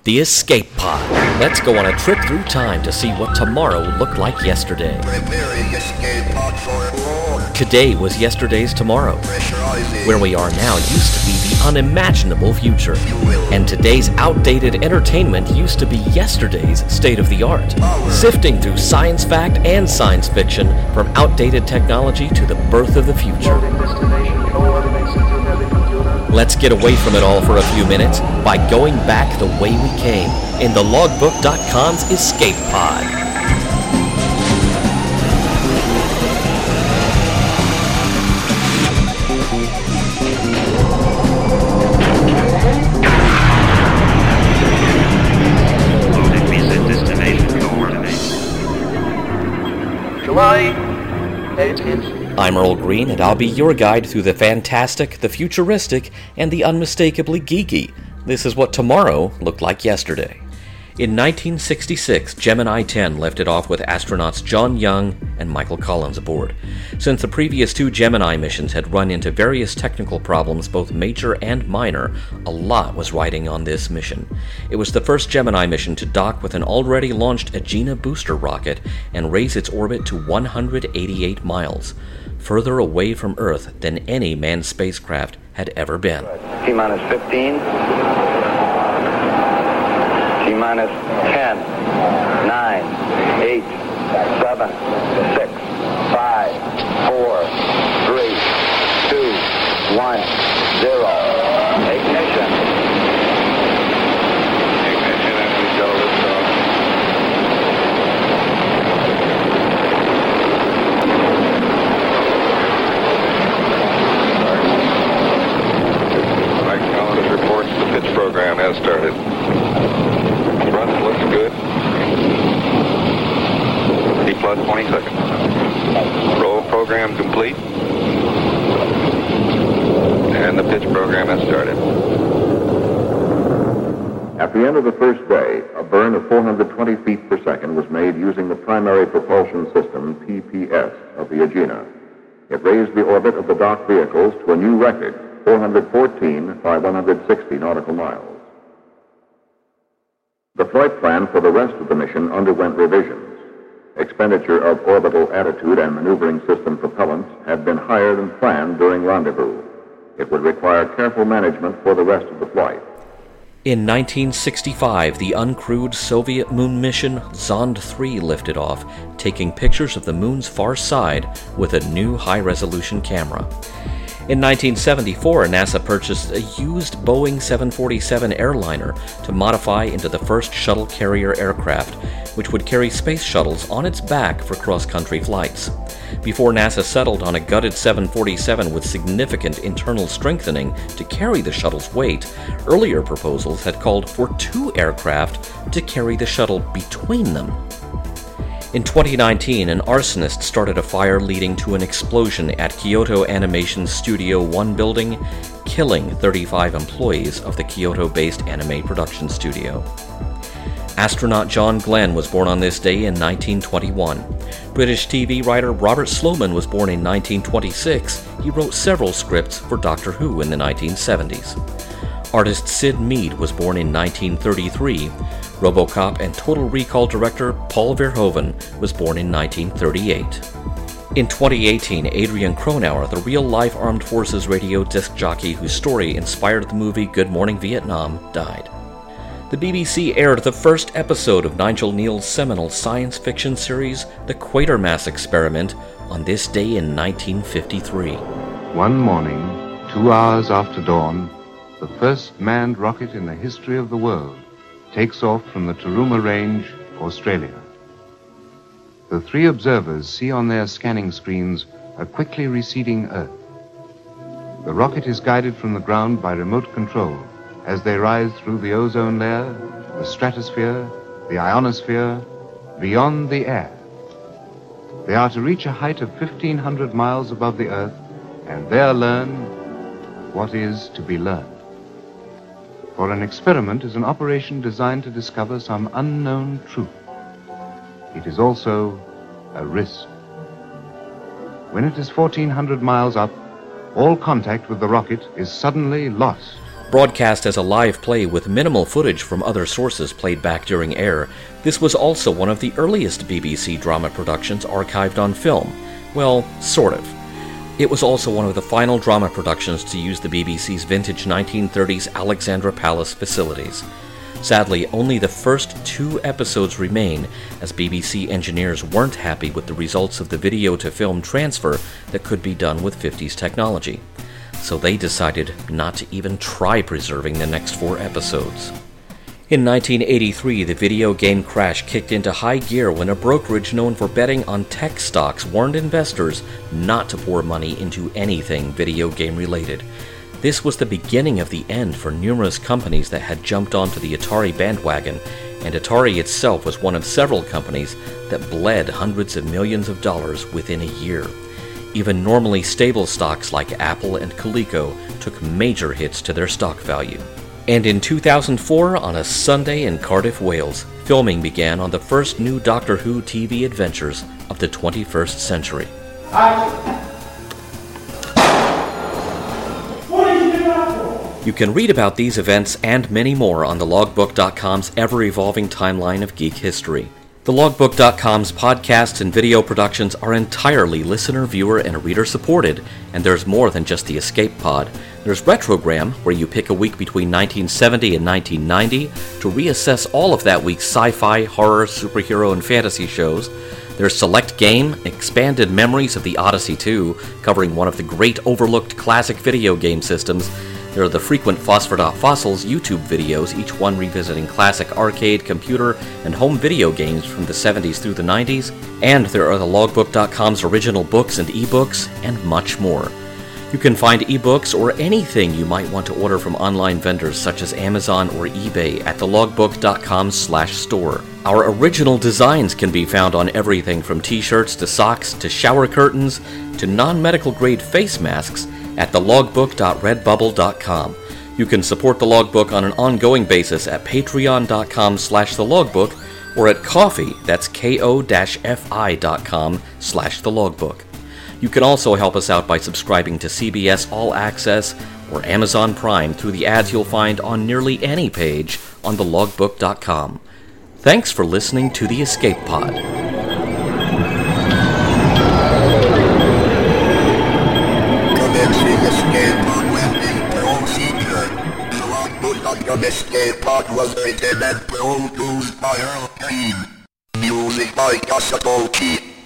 The Escape Pod. Let's go on a trip through time to see what tomorrow looked like yesterday. Preparing escape pod for launch. Today was yesterday's tomorrow. Pressurizing. Where we are now used to be the unimaginable future. And today's outdated entertainment used to be yesterday's state-of-the-art. Sifting through science fact and science fiction, from outdated technology to the birth of the future. Let's get away from it all for a few minutes by going back the way we came in the Logbook.com's Escape Pod. July 18th. I'm Earl Green, and I'll be your guide through the fantastic, the futuristic, and the unmistakably geeky. This is what tomorrow looked like yesterday. In 1966, Gemini 10 lifted off with astronauts John Young and Michael Collins aboard. Since the previous two Gemini missions had run into various technical problems, both major and minor, a lot was riding on this mission. It was the first Gemini mission to dock with an already launched Agena booster rocket and raise its orbit to 188 miles, further away from Earth than any manned spacecraft had ever been. T-minus 15, T-minus 10, 9, 8, 7, 6, 5, 4, 3, 2, 1, 0. Ignition. Ignition and we go liftoff. Mike Collins reports the pitch program has started. Front looks good. T plus 20 seconds. Roll program complete. And the pitch program has started. At the end of the first day, a burn of 420 feet per second was made using the primary propulsion system, PPS, of the Agena. It raised the orbit of the docked vehicles to a new record, 414 by 160 nautical miles. The flight plan for the rest of the mission underwent revisions. Expenditure of orbital attitude and maneuvering system propellants had been higher than planned during rendezvous. It would require careful management for the rest of the flight. In 1965, the uncrewed Soviet moon mission Zond 3 lifted off, taking pictures of the moon's far side with a new high-resolution camera. In 1974, NASA purchased a used Boeing 747 airliner to modify into the first shuttle carrier aircraft, which would carry space shuttles on its back for cross-country flights. Before NASA settled on a gutted 747 with significant internal strengthening to carry the shuttle's weight, earlier proposals had called for two aircraft to carry the shuttle between them. In 2019, an arsonist started a fire leading to an explosion at Kyoto Animation Studio 1 building, killing 35 employees of the Kyoto-based anime production studio. Astronaut John Glenn was born on this day in 1921. British TV writer Robert Sloman was born in 1926. He wrote several scripts for Doctor Who in the 1970s. Artist Sid Mead was born in 1933. RoboCop and Total Recall director Paul Verhoeven was born in 1938. In 2018, Adrian Cronauer, the real-life Armed Forces radio disc jockey whose story inspired the movie Good Morning Vietnam, died. The BBC aired the first episode of Nigel Kneale's seminal science fiction series, The Quatermass Experiment, on this day in 1953. One morning, 2 hours after dawn, the first manned rocket in the history of the world takes off from the Taruma Range, Australia. The three observers see on their scanning screens a quickly receding Earth. The rocket is guided from the ground by remote control as they rise through the ozone layer, the stratosphere, the ionosphere, beyond the air. They are to reach a height of 1,500 miles above the Earth and there learn what is to be learned. For an experiment is an operation designed to discover some unknown truth. It is also a risk. When it is 1,400 miles up, all contact with the rocket is suddenly lost. Broadcast as a live play with minimal footage from other sources played back during air, this was also one of the earliest BBC drama productions archived on film. Well, sort of. It was also one of the final drama productions to use the BBC's vintage 1930s Alexandra Palace facilities. Sadly, only the first 2 episodes remain, as BBC engineers weren't happy with the results of the video-to-film transfer that could be done with 50s technology. So they decided not to even try preserving the next 4 episodes. In 1983, the video game crash kicked into high gear when a brokerage known for betting on tech stocks warned investors not to pour money into anything video game related. This was the beginning of the end for numerous companies that had jumped onto the Atari bandwagon, and Atari itself was one of several companies that bled hundreds of millions of dollars within a year. Even normally stable stocks like Apple and Coleco took major hits to their stock value. And in 2004, on a Sunday in Cardiff, Wales, filming began on the first new Doctor Who TV adventures of the 21st century. You can read about these events and many more on thelogbook.com's ever-evolving timeline of geek history. TheLogbook.com's podcasts and video productions are entirely listener, viewer, and reader-supported, and there's more than just the Escape Pod. There's Retrogram, where you pick a week between 1970 and 1990 to reassess all of that week's sci-fi, horror, superhero, and fantasy shows. There's Select Game, Expanded Memories of the Odyssey 2, covering one of the great overlooked classic video game systems. There are the frequent Phosphor.Fossils YouTube videos, each one revisiting classic arcade, computer, and home video games from the 70s through the 90s. And there are the Logbook.com's original books and ebooks, and much more. You can find ebooks or anything you might want to order from online vendors such as Amazon or eBay at thelogbook.com/store. Our original designs can be found on everything from t-shirts to socks to shower curtains to non-medical grade face masks at thelogbook.redbubble.com. You can support The Logbook on an ongoing basis at patreon.com/thelogbook or at Ko-fi, that's ko-fi.com/thelogbook. You can also help us out by subscribing to CBS All Access or Amazon Prime through the ads you'll find on nearly any page on thelogbook.com. Thanks for listening to The Escape Pod. Commencing escape pod landing procedure. The Logbook.com escape pod was written and produced by Earl Green. Music by Kasakoki.